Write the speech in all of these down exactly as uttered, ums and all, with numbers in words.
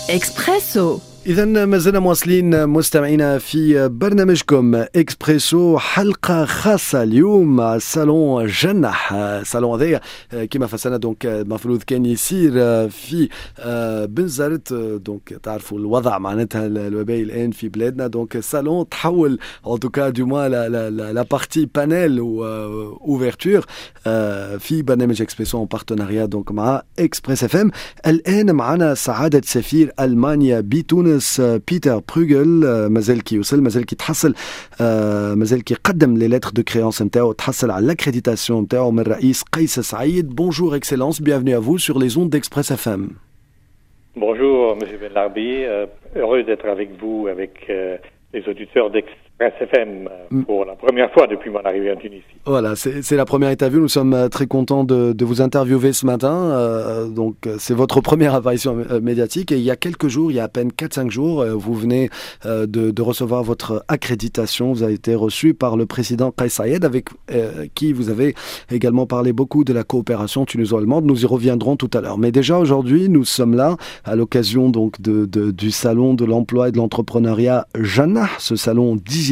إكسبريسو. إذا ما زلنا مواصلين مستمعينا في برنامجكم إكسبريسو، حلقة خاصة اليوم مع صالون جنح. صالون هذايا كما فسرنا دونك المفروض كان يصير في بنزرت، دونك تعرفوا الوضع معناتها الوبائي الآن في بلادنا، دونك الصالون تحول en tout cas du moins la la la, la partie panel ou euh, ouverture euh, في برنامج إكسبريسو en partenariat donc مع إكسبريس اف ام. الآن معنا سعادة سفير ألمانيا بتونس بيتر بروغل، مازال كي يوصل، مازال كي تحصل، مازال كي قدم لي ليتر دو كريونس نتاعو، تحصل على لاكريديتاسيون نتاعو من الرئيس قيس سعيد. بونجور اكسلانس، bienvenue à vous sur les ondes d'Express اف ام. Bonjour Monsieur Ben Larbi, euh, heureux d'être avec vous, avec euh, les auditeurs d'Express F M pour la première fois depuis mon arrivée en Tunisie. Voilà, c'est, c'est la première interview. Nous sommes très contents de, de vous interviewer ce matin. Euh, donc, c'est votre première apparition médiatique. Et il y a quelques jours, il y a à peine quatre cinq jours, vous venez euh, de, de recevoir votre accréditation. Vous avez été reçu par le président Qais Saïed, avec euh, qui vous avez également parlé beaucoup de la coopération tuniso-allemande. Nous y reviendrons tout à l'heure. Mais déjà, aujourd'hui, nous sommes là à l'occasion donc de, de, du salon de l'emploi et de l'entrepreneuriat Jannah, ce salon digital.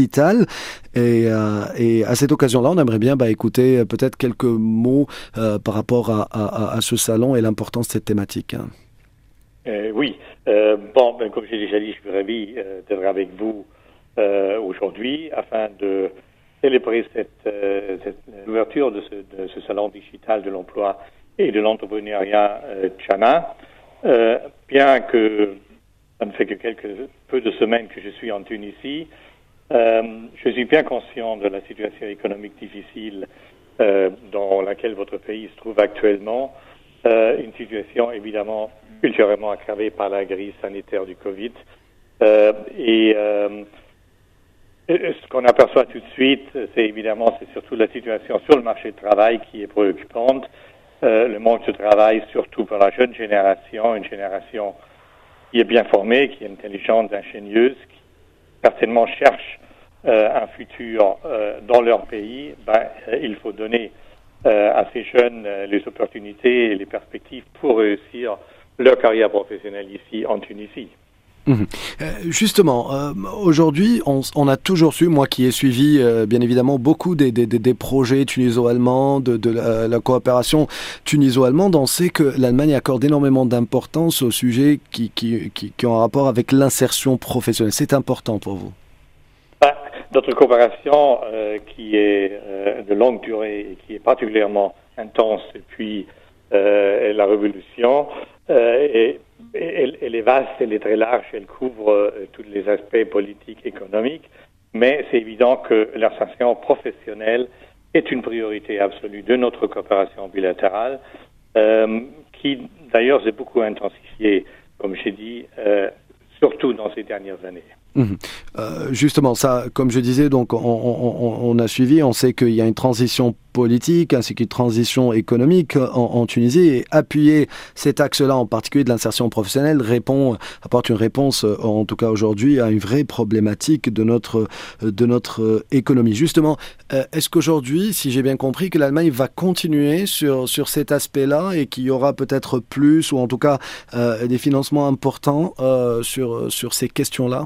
Et, euh, et à cette occasion-là, on aimerait bien bah, écouter peut-être quelques mots euh, par rapport à, à, à ce salon et l'importance de cette thématique. Hein. Euh, oui, euh, bon, ben, comme j'ai déjà dit, je suis ravi euh, d'être avec vous euh, aujourd'hui afin de célébrer cette, euh, cette ouverture de ce, de ce salon digital de l'emploi et de l'entrepreneuriat euh, Jannah. Euh, bien que ça ne fait que quelques peu de semaines que je suis en Tunisie, Euh, je suis bien conscient de la situation économique difficile euh, dans laquelle votre pays se trouve actuellement, euh, une situation évidemment ultérieurement aggravée par la crise sanitaire du Covid. Euh, et euh, ce qu'on aperçoit tout de suite, c'est évidemment, c'est surtout la situation sur le marché du travail qui est préoccupante, euh, le manque de travail surtout pour la jeune génération, une génération qui est bien formée, qui est intelligente, ingénieuse, qui certainement cherchent euh, un futur euh, dans leur pays. Ben, euh, il faut donner euh, à ces jeunes euh, les opportunités et les perspectives pour réussir leur carrière professionnelle ici en Tunisie. Mmh. Euh, justement, euh, aujourd'hui, on, on a toujours su, moi qui ai suivi euh, bien évidemment beaucoup des, des, des projets tuniso-allemands, de, de la, la coopération tuniso-allemande, on sait que l'Allemagne accorde énormément d'importance aux sujets qui, qui, qui, qui ont un rapport avec l'insertion professionnelle. C'est important pour vous? Ben, notre coopération euh, qui est euh, de longue durée et qui est particulièrement intense depuis euh, la Révolution euh, est Elle, elle est vaste, elle est très large, elle couvre euh, tous les aspects politiques, économiques, mais c'est évident que l'insertion professionnelle est une priorité absolue de notre coopération bilatérale, euh, qui d'ailleurs s'est beaucoup intensifiée, comme j'ai dit, euh, surtout dans ces dernières années. Mmh. Euh, justement, ça, comme je disais, donc on, on, on a suivi, on sait qu'il y a une transition politique ainsi qu'une transition économique en, en Tunisie, et appuyer cet axe-là, en particulier de l'insertion professionnelle, répond, apporte une réponse, en tout cas aujourd'hui, à une vraie problématique de notre de notre économie. Justement, euh, est-ce qu'aujourd'hui, si j'ai bien compris, que l'Allemagne va continuer sur sur cet aspect-là et qu'il y aura peut-être plus, ou en tout cas euh, des financements importants euh, sur sur ces questions-là?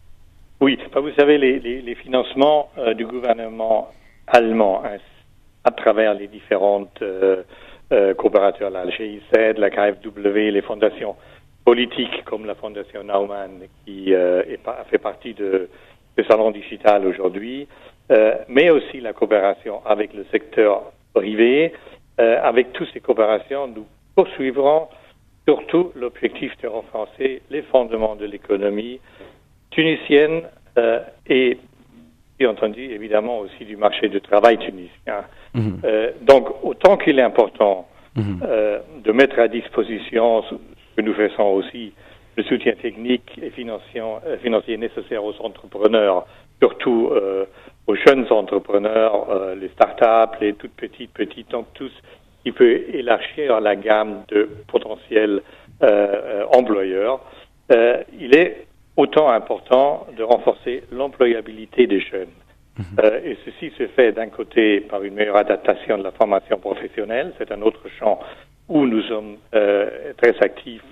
Oui, vous savez, les, les, les financements euh, du gouvernement allemand hein, à travers les différentes euh, euh, coopérateurs, la G I Z, la K F W, les fondations politiques comme la fondation Naumann qui euh, est, fait partie de, de Salon Digital aujourd'hui, euh, mais aussi la coopération avec le secteur privé. Euh, avec toutes ces coopérations, nous poursuivrons surtout l'objectif de renforcer les fondements de l'économie tunisienne euh, et, bien entendu, évidemment aussi du marché du travail tunisien. Mmh. Euh, donc, autant qu'il est important mmh. euh, de mettre à disposition ce que nous faisons aussi, le soutien technique et financier, euh, financier nécessaire aux entrepreneurs, surtout euh, aux jeunes entrepreneurs, euh, les start-up, les toutes petites, petites, donc tous qui peut élargir la gamme de potentiels euh, euh, employeurs. Euh, il est autant important de renforcer l'employabilité des jeunes. Mmh. Euh, et ceci se fait d'un côté par une meilleure adaptation de la formation professionnelle, c'est un autre champ où nous sommes euh, très actifs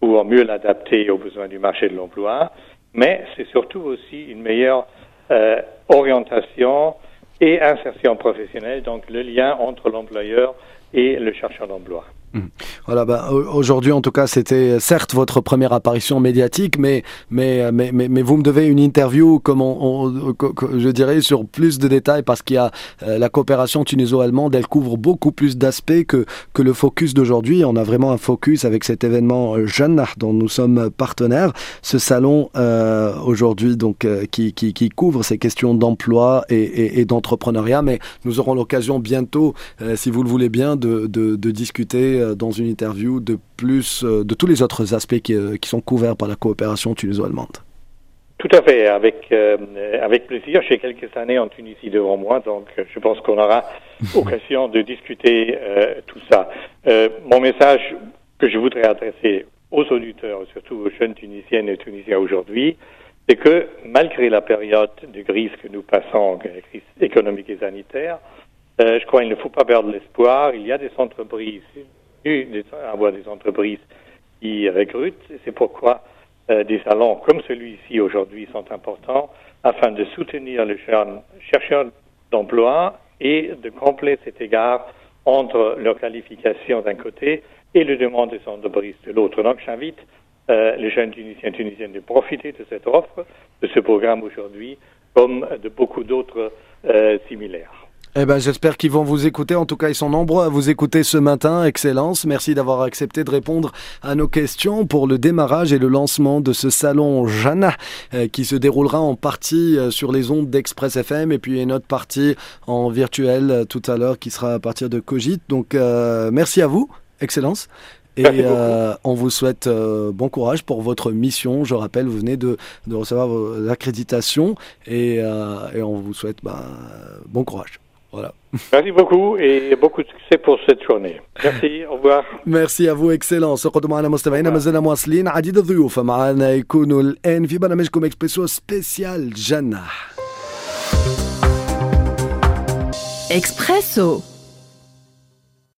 pour mieux l'adapter aux besoins du marché de l'emploi, mais c'est surtout aussi une meilleure euh, orientation et insertion professionnelle, donc le lien entre l'employeur et le chercheur d'emploi. Voilà, bah, aujourd'hui en tout cas c'était certes votre première apparition médiatique, mais mais mais mais, mais vous me devez une interview, comme on, on, je dirais, sur plus de détails, parce qu'il y a euh, la coopération tuniso-allemande, elle couvre beaucoup plus d'aspects que que le focus d'aujourd'hui. On a vraiment un focus avec cet événement Jannah dont nous sommes partenaires, ce salon euh, aujourd'hui donc euh, qui qui qui couvre ces questions d'emploi et, et, et d'entrepreneuriat. Mais nous aurons l'occasion bientôt, euh, si vous le voulez bien, de de, de discuter dans une interview de plus de tous les autres aspects qui, qui sont couverts par la coopération tuniso-allemande. Tout à fait, avec euh, avec plaisir. J'ai quelques années en Tunisie devant moi, donc je pense qu'on aura occasion de discuter euh, tout ça. Euh, mon message que je voudrais adresser aux auditeurs, surtout aux jeunes Tunisiennes et Tunisiens aujourd'hui, c'est que malgré la période de crise que nous passons, la crise économique et sanitaire, euh, je crois qu'il ne faut pas perdre l'espoir. Il y a des entreprises avoir des entreprises qui recrutent. C'est pourquoi euh, des salons comme celui-ci aujourd'hui sont importants afin de soutenir les jeunes chercheurs d'emploi et de combler cet égard entre leur qualification d'un côté et les demandes des entreprises de l'autre. Donc j'invite euh, les jeunes Tunisiens et Tunisiennes de profiter de cette offre, de ce programme aujourd'hui, comme de beaucoup d'autres euh, similaires. Eh ben, j'espère qu'ils vont vous écouter. En tout cas, ils sont nombreux à vous écouter ce matin. Excellence. Merci d'avoir accepté de répondre à nos questions pour le démarrage et le lancement de ce salon Jannah euh, qui se déroulera en partie euh, sur les ondes d'Express F M et puis une autre partie en virtuel euh, tout à l'heure qui sera à partir de Cogit. Donc, euh, merci à vous. Excellence. Et euh, on vous souhaite euh, bon courage pour votre mission. Je rappelle, vous venez de, de recevoir l'accréditation et, euh, et on vous souhaite ben, bon courage. Voilà. Merci beaucoup et beaucoup de succès pour cette journée. Merci, au revoir. Merci à vous, excellence. اقعدوا معنا مستمعينا، ما زلنا مواصلين. عديد الضيوف معنا يكونوا الآن في برنامجكم إكسبريسو سبيسيال جنة. إكسبريسو